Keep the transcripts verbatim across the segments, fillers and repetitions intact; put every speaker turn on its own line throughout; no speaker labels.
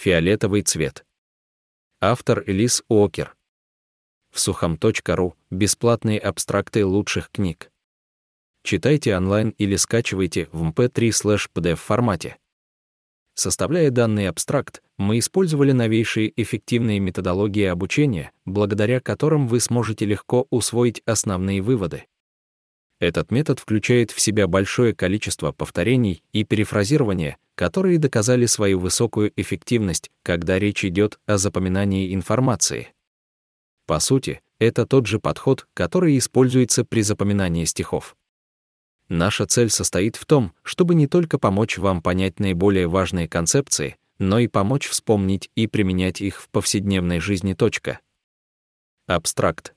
Фиолетовый цвет. Автор Элис Уокер. В сухом точка ру бесплатные абстракты лучших книг. Читайте онлайн или скачивайте в эм пэ три слэш пи ди эф формате. Составляя данный абстракт, мы использовали новейшие эффективные методологии обучения, благодаря которым вы сможете легко усвоить основные выводы. Этот метод включает в себя большое количество повторений и перефразирования, которые доказали свою высокую эффективность, когда речь идет о запоминании информации. По сути, это тот же подход, который используется при запоминании стихов. Наша цель состоит в том, чтобы не только помочь вам понять наиболее важные концепции, но и помочь вспомнить и применять их в повседневной жизни. Абстракт.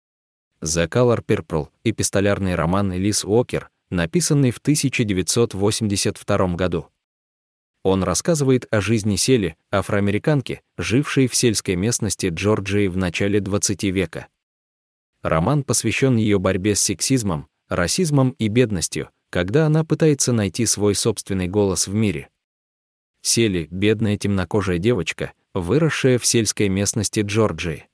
The Color Purple — эпистолярный роман Элис Уокер, написанный в тысяча девятьсот восемьдесят втором году. Он рассказывает о жизни Селли, афроамериканки, жившей в сельской местности Джорджии в начале двадцатого века. Роман посвящен ее борьбе с сексизмом, расизмом и бедностью, когда она пытается найти свой собственный голос в мире. Селли — бедная темнокожая девочка, выросшая в сельской местности Джорджии.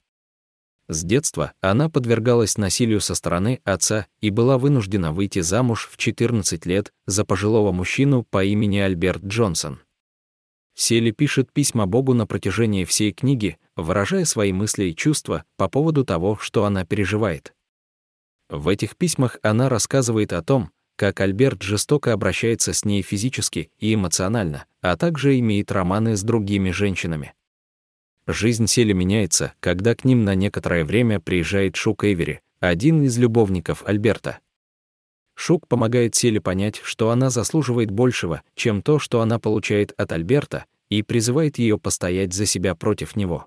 С детства она подвергалась насилию со стороны отца и была вынуждена выйти замуж в четырнадцать лет за пожилого мужчину по имени Альберт Джонсон. Селли пишет письма Богу на протяжении всей книги, выражая свои мысли и чувства по поводу того, что она переживает. В этих письмах она рассказывает о том, как Альберт жестоко обращается с ней физически и эмоционально, а также имеет романы с другими женщинами. Жизнь Селли меняется, когда к ним на некоторое время приезжает Шук Эйвери, один из любовников Альберта. Шук помогает Селли понять, что она заслуживает большего, чем то, что она получает от Альберта, и призывает ее постоять за себя против него.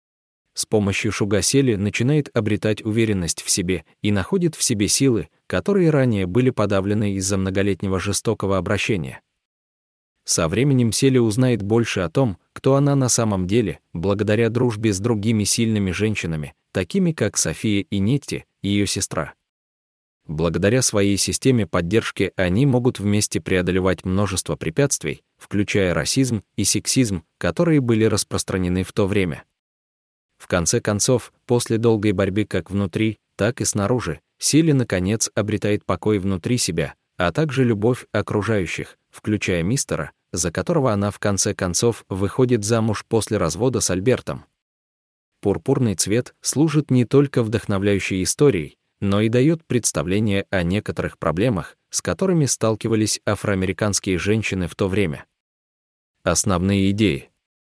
С помощью Шуга Селли начинает обретать уверенность в себе и находит в себе силы, которые ранее были подавлены из-за многолетнего жестокого обращения. Со временем Селли узнает больше о том, кто она на самом деле, благодаря дружбе с другими сильными женщинами, такими как София и Нетти, ее сестра. Благодаря своей системе поддержки они могут вместе преодолевать множество препятствий, включая расизм и сексизм, которые были распространены в то время. В конце концов, после долгой борьбы как внутри, так и снаружи, Селли наконец обретает покой внутри себя, а также любовь окружающих, включая мистера, за которого она в конце концов выходит замуж после развода с Альбертом. Пурпурный цвет служит не только вдохновляющей историей, но и дает представление о некоторых проблемах, с которыми сталкивались афроамериканские женщины в то время. Основные идеи.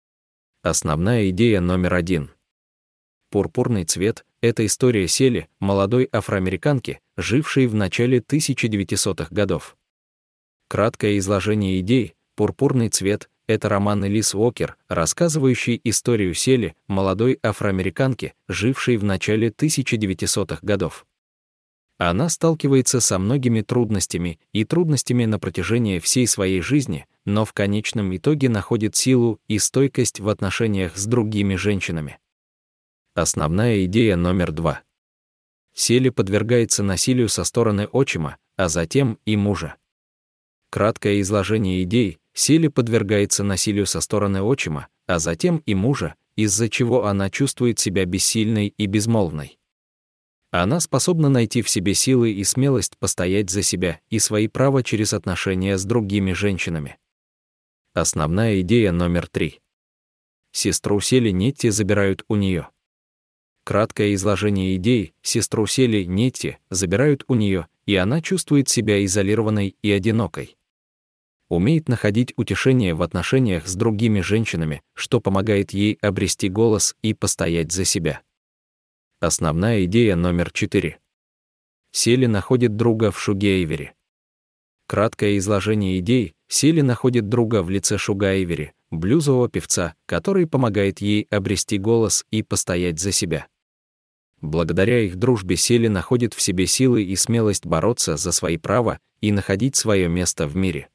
Основная идея номер один. Пурпурный цвет — это история Селли, молодой афроамериканки, жившей в начале тысяча девятисотых годов. Краткое изложение идей. «Пурпурный цвет» — это роман Элис Уокер, рассказывающий историю Селли, молодой афроамериканки, жившей в начале тысяча девятисотых годов. Она сталкивается со многими трудностями и трудностями на протяжении всей своей жизни, но в конечном итоге находит силу и стойкость в отношениях с другими женщинами. Основная идея номер два. Селли подвергается насилию со стороны отчима, а затем и мужа. Краткое изложение идей. Селли подвергается насилию со стороны отчима, а затем и мужа, из-за чего она чувствует себя бессильной и безмолвной. Она способна найти в себе силы и смелость постоять за себя и свои права через отношения с другими женщинами. Основная идея номер три. Сестру Селли Нетти забирают у нее. Краткое изложение идей. Сестру Селли Нетти забирают у нее, и она чувствует себя изолированной и одинокой. Умеет находить утешение в отношениях с другими женщинами, что помогает ей обрести голос и постоять за себя. Основная идея номер четыре. Селли находит друга в Шуге Эйвери. Краткое изложение идей. Селли находит друга в лице Шуга Эйвери, блюзового певца, который помогает ей обрести голос и постоять за себя. Благодаря их дружбе Селли находит в себе силы и смелость бороться за свои права и находить свое место в мире.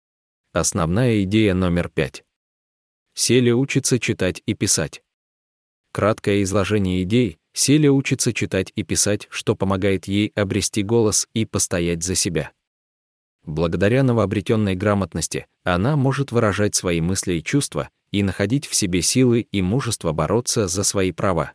Основная идея номер пять. Селли учится читать и писать. Краткое изложение идей. Селли учится читать и писать, что помогает ей обрести голос и постоять за себя. Благодаря новообретенной грамотности она может выражать свои мысли и чувства и находить в себе силы и мужество бороться за свои права.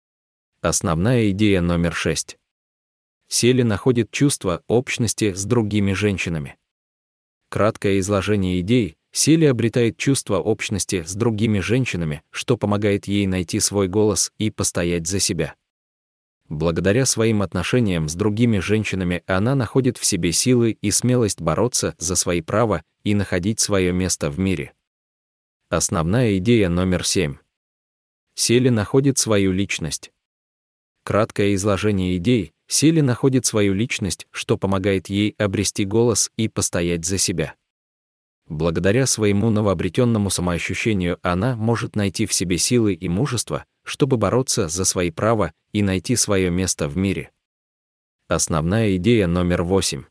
Основная идея номер шесть. Селе находит чувство общности с другими женщинами. Краткое изложение идей. Селе обретает чувство общности с другими женщинами, что помогает ей найти свой голос и постоять за себя. Благодаря своим отношениям с другими женщинами она находит в себе силы и смелость бороться за свои права и находить свое место в мире. Основная идея номер семь. Селе находит свою личность. Краткое изложение идей. Селе находит свою личность, что помогает ей обрести голос и постоять за себя. Благодаря своему новообретенному самоощущению она может найти в себе силы и мужество, чтобы бороться за свои права и найти свое место в мире. Основная идея номер восемь.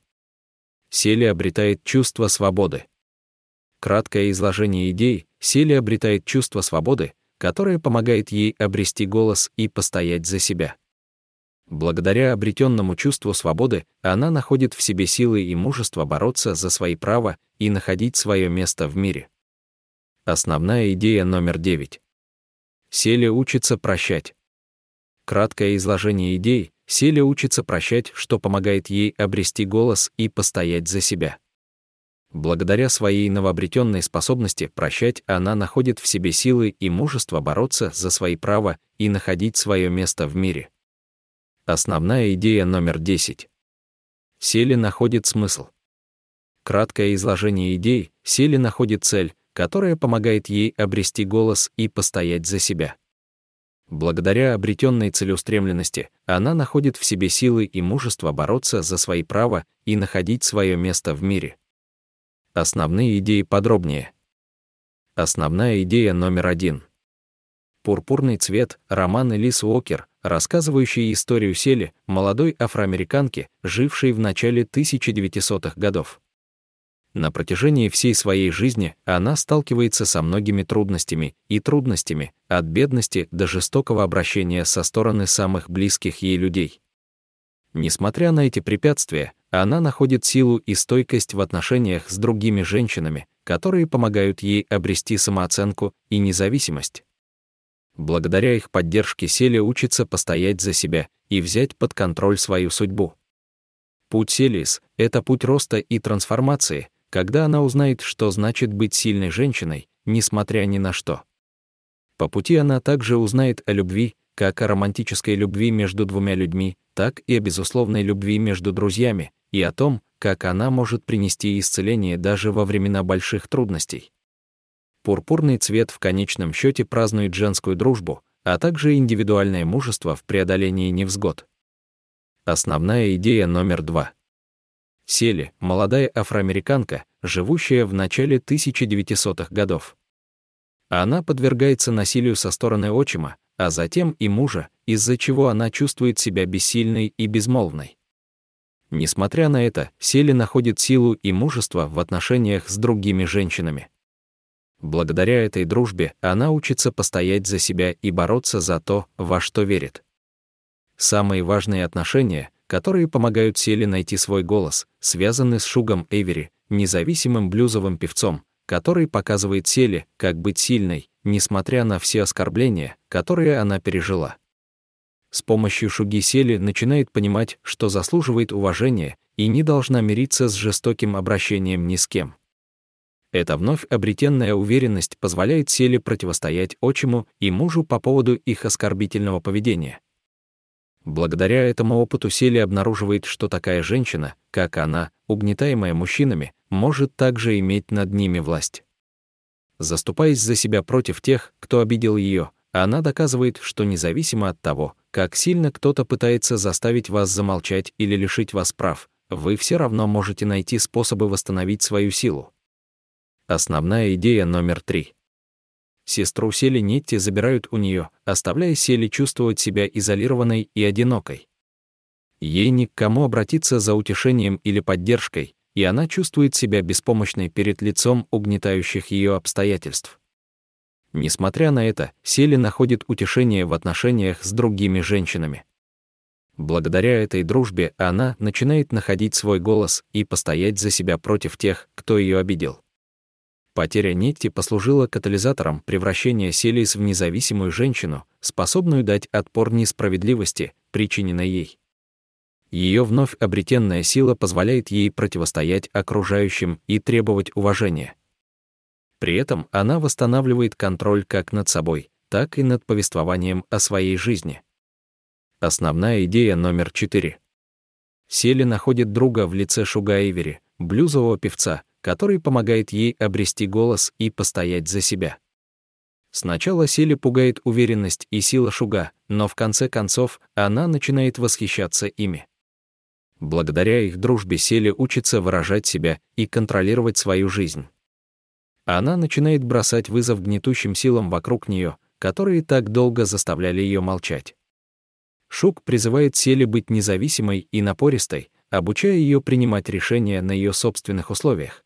Селе обретает чувство свободы. Краткое изложение идей. Селе обретает чувство свободы, которое помогает ей обрести голос и постоять за себя. Благодаря обретенному чувству свободы она находит в себе силы и мужество бороться за свои права и находить свое место в мире. Основная идея номер девять. Селе учится прощать. Краткое изложение идей. Селе учится прощать, что помогает ей обрести голос и постоять за себя. Благодаря своей новообретенной способности прощать она находит в себе силы и мужество бороться за свои права и находить свое место в мире. Основная идея номер десять. Селе находит смысл. Краткое изложение идей. Селе находит цель, которая помогает ей обрести голос и постоять за себя. Благодаря обретенной целеустремленности она находит в себе силы и мужество бороться за свои права и находить свое место в мире. Основные идеи подробнее. Основная идея номер один. «Пурпурный цвет» — роман Элис Уокер, рассказывающий историю Селе, молодой афроамериканки, жившей в начале тысяча девятисотых годов. На протяжении всей своей жизни она сталкивается со многими трудностями и трудностями, от бедности до жестокого обращения со стороны самых близких ей людей. Несмотря на эти препятствия, она находит силу и стойкость в отношениях с другими женщинами, которые помогают ей обрести самооценку и независимость. Благодаря их поддержке Селе учится постоять за себя и взять под контроль свою судьбу. Путь Селис — это путь роста и трансформации, когда она узнает, что значит быть сильной женщиной, несмотря ни на что. По пути она также узнает о любви, как о романтической любви между двумя людьми, так и о безусловной любви между друзьями, и о том, как она может принести исцеление даже во времена больших трудностей. «Пурпурный цвет» в конечном счете празднует женскую дружбу, а также индивидуальное мужество в преодолении невзгод. Основная идея номер два. Селе — молодая афроамериканка, живущая в начале тысяча девятисотых годов. Она подвергается насилию со стороны отчима, а затем и мужа, из-за чего она чувствует себя бессильной и безмолвной. Несмотря на это, Селе находит силу и мужество в отношениях с другими женщинами. Благодаря этой дружбе она учится постоять за себя и бороться за то, во что верит. Самые важные отношения, которые помогают Селе найти свой голос, связаны с Шугом Эйвери, независимым блюзовым певцом, который показывает Селе, как быть сильной, несмотря на все оскорбления, которые она пережила. С помощью Шуги Селе начинает понимать, что заслуживает уважения и не должна мириться с жестоким обращением ни с кем. Эта вновь обретенная уверенность позволяет Селе противостоять отчиму и мужу по поводу их оскорбительного поведения. Благодаря этому опыту Селе обнаруживает, что такая женщина, как она, угнетаемая мужчинами, может также иметь над ними власть. Заступаясь за себя против тех, кто обидел ее, она доказывает, что независимо от того, как сильно кто-то пытается заставить вас замолчать или лишить вас прав, вы все равно можете найти способы восстановить свою силу. Основная идея номер три. Сестру Селе Нетти забирают у нее, оставляя Селе чувствовать себя изолированной и одинокой. Ей ни к кому обратиться за утешением или поддержкой, и она чувствует себя беспомощной перед лицом угнетающих ее обстоятельств. Несмотря на это, Селе находит утешение в отношениях с другими женщинами. Благодаря этой дружбе она начинает находить свой голос и постоять за себя против тех, кто ее обидел. Потеря Нетти послужила катализатором превращения Селис в независимую женщину, способную дать отпор несправедливости, причиненной ей. Ее вновь обретенная сила позволяет ей противостоять окружающим и требовать уважения. При этом она восстанавливает контроль как над собой, так и над повествованием о своей жизни. Основная идея номер четыре. Селли находит друга в лице Шуга Эйвери, блюзового певца, который помогает ей обрести голос и постоять за себя. Сначала Селли пугает уверенность и сила Шуга, но в конце концов она начинает восхищаться ими. Благодаря их дружбе Селли учится выражать себя и контролировать свою жизнь. Она начинает бросать вызов гнетущим силам вокруг нее, которые так долго заставляли ее молчать. Шуг призывает Селли быть независимой и напористой, обучая ее принимать решения на ее собственных условиях.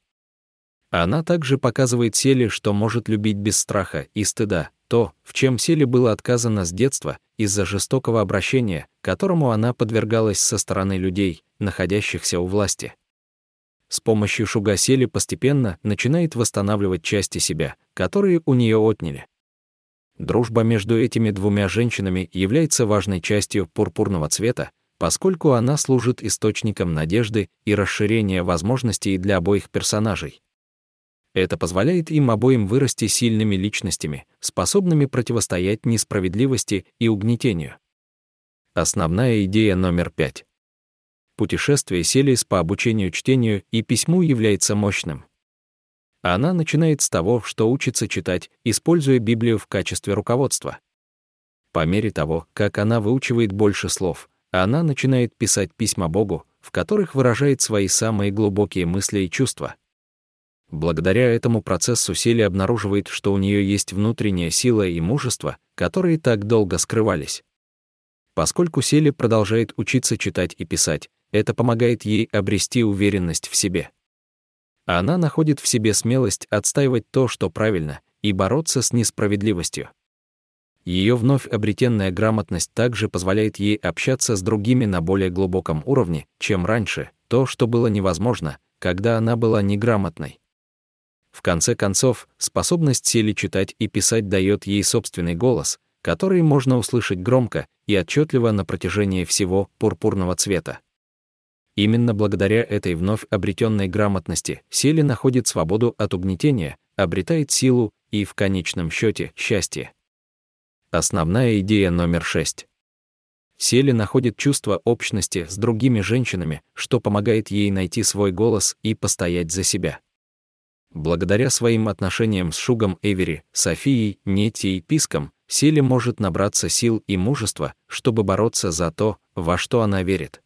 Она также показывает Селли, что может любить без страха и стыда, то, в чем Селли было отказано с детства из-за жестокого обращения, которому она подвергалась со стороны людей, находящихся у власти. С помощью Шуга Селли постепенно начинает восстанавливать части себя, которые у нее отняли. Дружба между этими двумя женщинами является важной частью «Пурпурного цвета», поскольку она служит источником надежды и расширения возможностей для обоих персонажей. Это позволяет им обоим вырасти сильными личностями, способными противостоять несправедливости и угнетению. Основная идея номер пять. Путешествие Селис по обучению чтению и письму является мощным. Она начинает с того, что учится читать, используя Библию в качестве руководства. По мере того, как она выучивает больше слов, она начинает писать письма Богу, в которых выражает свои самые глубокие мысли и чувства. Благодаря этому процессу Селли обнаруживает, что у нее есть внутренняя сила и мужество, которые так долго скрывались. Поскольку Селли продолжает учиться читать и писать, это помогает ей обрести уверенность в себе. Она находит в себе смелость отстаивать то, что правильно, и бороться с несправедливостью. Ее вновь обретенная грамотность также позволяет ей общаться с другими на более глубоком уровне, чем раньше, то, что было невозможно, когда она была неграмотной. В конце концов, способность Селли читать и писать дает ей собственный голос, который можно услышать громко и отчетливо на протяжении всего «Пурпурного цвета». Именно благодаря этой вновь обретенной грамотности Селли находит свободу от угнетения, обретает силу и, в конечном счете, счастье. Основная идея номер шесть. Селли находит чувство общности с другими женщинами, что помогает ей найти свой голос и постоять за себя. Благодаря своим отношениям с Шугом Эйвери, Софией, Нетти и Писком, Селли может набраться сил и мужества, чтобы бороться за то, во что она верит.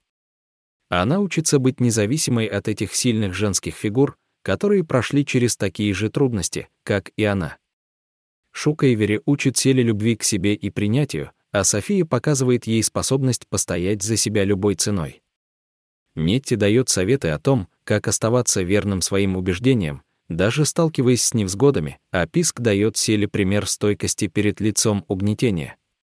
Она учится быть независимой от этих сильных женских фигур, которые прошли через такие же трудности, как и она. Шуг Эйвери учит Селли любви к себе и принятию, а София показывает ей способность постоять за себя любой ценой. Нетти дает советы о том, как оставаться верным своим убеждениям, даже сталкиваясь с невзгодами, а Писк дает Селли пример стойкости перед лицом угнетения.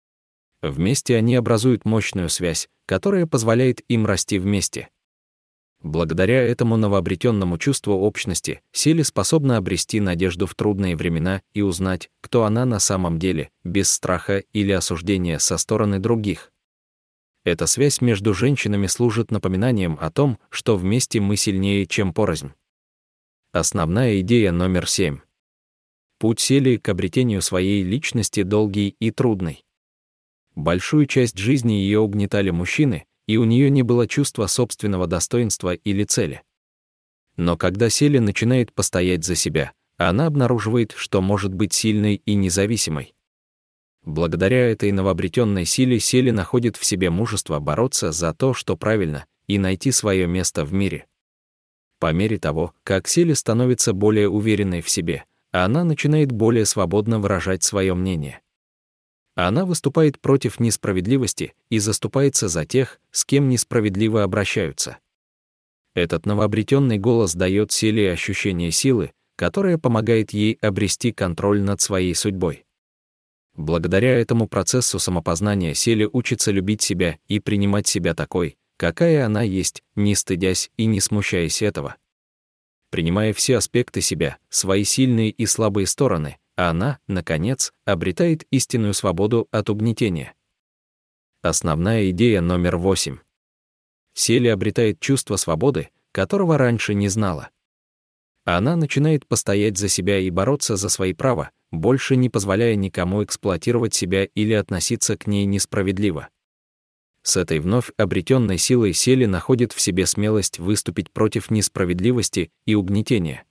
Вместе они образуют мощную связь, которая позволяет им расти вместе. Благодаря этому новообретенному чувству общности Селли способна обрести надежду в трудные времена и узнать, кто она на самом деле, без страха или осуждения со стороны других. Эта связь между женщинами служит напоминанием о том, что вместе мы сильнее, чем порознь. Основная идея номер семь. Путь Селли к обретению своей личности долгий и трудный. Большую часть жизни ее угнетали мужчины, и у нее не было чувства собственного достоинства или цели. Но когда Селли начинает постоять за себя, она обнаруживает, что может быть сильной и независимой. Благодаря этой новообретенной силе Селли находит в себе мужество бороться за то, что правильно, и найти свое место в мире. По мере того, как Селли становится более уверенной в себе, она начинает более свободно выражать свое мнение. Она выступает против несправедливости и заступается за тех, с кем несправедливо обращаются. Этот новообретенный голос дает Селли ощущение силы, которое помогает ей обрести контроль над своей судьбой. Благодаря этому процессу самопознания Селе учится любить себя и принимать себя такой, какая она есть, не стыдясь и не смущаясь этого. Принимая все аспекты себя, свои сильные и слабые стороны, она, наконец, обретает истинную свободу от угнетения. Основная идея номер восемь. Селе обретает чувство свободы, которого раньше не знала. Она начинает постоять за себя и бороться за свои права, больше не позволяя никому эксплуатировать себя или относиться к ней несправедливо. С этой вновь обретенной силой Селе находит в себе смелость выступить против несправедливости и угнетения.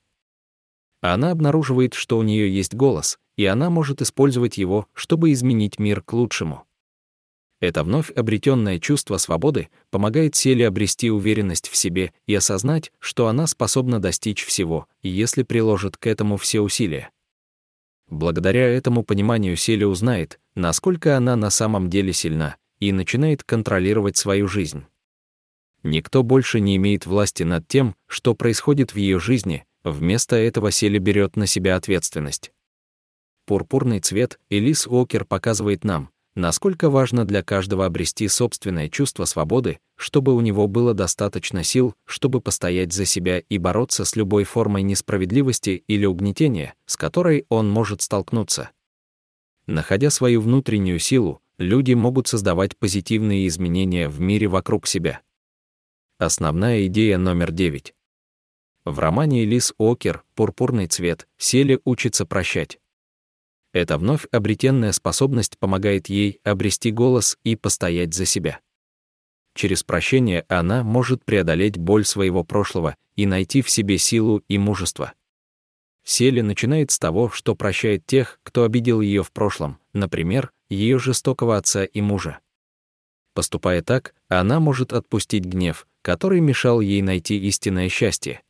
Она обнаруживает, что у нее есть голос, и она может использовать его, чтобы изменить мир к лучшему. Это вновь обретенное чувство свободы помогает Селе обрести уверенность в себе и осознать, что она способна достичь всего, если приложит к этому все усилия. Благодаря этому пониманию Селе узнает, насколько она на самом деле сильна, и начинает контролировать свою жизнь. Никто больше не имеет власти над тем, что происходит в ее жизни, вместо этого Селе берет на себя ответственность. Пурпурный цвет Элис Уокер показывает нам, насколько важно для каждого обрести собственное чувство свободы, чтобы у него было достаточно сил, чтобы постоять за себя и бороться с любой формой несправедливости или угнетения, с которой он может столкнуться. Находя свою внутреннюю силу, люди могут создавать позитивные изменения в мире вокруг себя. Основная идея номер девять. В романе Элис Уокер «Пурпурный цвет» Селе учится прощать. Эта вновь обретенная способность помогает ей обрести голос и постоять за себя. Через прощение она может преодолеть боль своего прошлого и найти в себе силу и мужество. Селе начинает с того, что прощает тех, кто обидел ее в прошлом, например, ее жестокого отца и мужа. Поступая так, она может отпустить гнев, который мешал ей найти истинное счастье.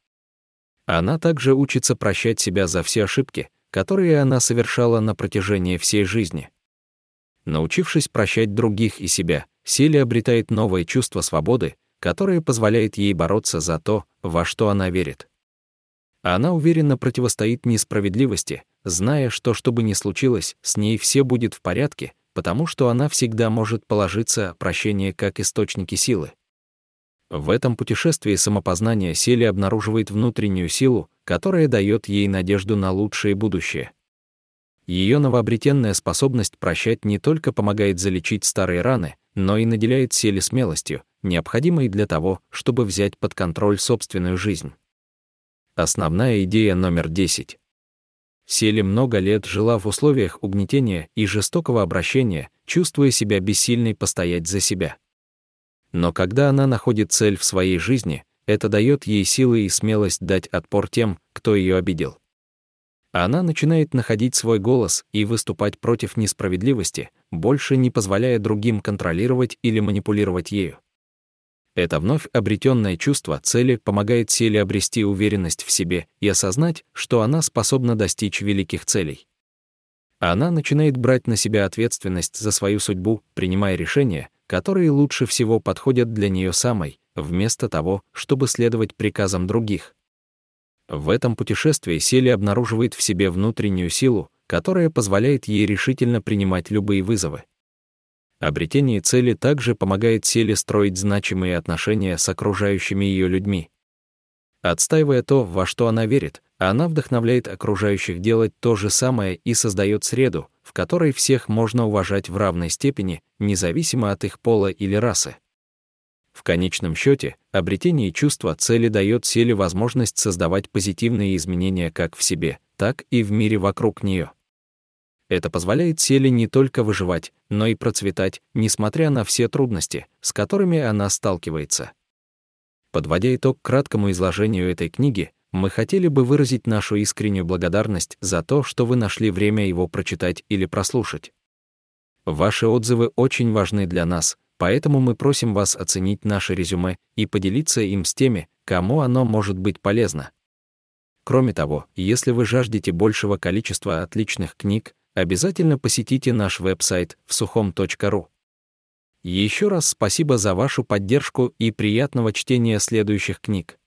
Она также учится прощать себя за все ошибки, которые она совершала на протяжении всей жизни. Научившись прощать других и себя, Селе обретает новое чувство свободы, которое позволяет ей бороться за то, во что она верит. Она уверенно противостоит несправедливости, зная, что что бы ни случилось, с ней все будет в порядке, потому что она всегда может положиться на прощение как источники силы. В этом путешествии самопознания Селе обнаруживает внутреннюю силу, которая дает ей надежду на лучшее будущее. Ее новообретенная способность прощать не только помогает залечить старые раны, но и наделяет Селе смелостью, необходимой для того, чтобы взять под контроль собственную жизнь. Основная идея номер десять. Селе много лет жила в условиях угнетения и жестокого обращения, чувствуя себя бессильной постоять за себя. Но когда она находит цель в своей жизни, это дает ей силы и смелость дать отпор тем, кто ее обидел. Она начинает находить свой голос и выступать против несправедливости, больше не позволяя другим контролировать или манипулировать ею. Это вновь обретенное чувство цели помогает Селе обрести уверенность в себе и осознать, что она способна достичь великих целей. Она начинает брать на себя ответственность за свою судьбу, принимая решения, которые лучше всего подходят для нее самой, вместо того, чтобы следовать приказам других. В этом путешествии Селе обнаруживает в себе внутреннюю силу, которая позволяет ей решительно принимать любые вызовы. Обретение цели также помогает Селе строить значимые отношения с окружающими ее людьми. Отстаивая то, во что она верит, она вдохновляет окружающих делать то же самое и создает среду, в которой всех можно уважать в равной степени, независимо от их пола или расы. В конечном счете, обретение чувства цели дает Селе возможность создавать позитивные изменения как в себе, так и в мире вокруг нее. Это позволяет Селе не только выживать, но и процветать, несмотря на все трудности, с которыми она сталкивается. Подводя итог краткому изложению этой книги, мы хотели бы выразить нашу искреннюю благодарность за то, что вы нашли время его прочитать или прослушать. Ваши отзывы очень важны для нас, поэтому мы просим вас оценить наше резюме и поделиться им с теми, кому оно может быть полезно. Кроме того, если вы жаждете большего количества отличных книг, обязательно посетите наш веб-сайт всухом точка ру. Еще раз спасибо за вашу поддержку и приятного чтения следующих книг.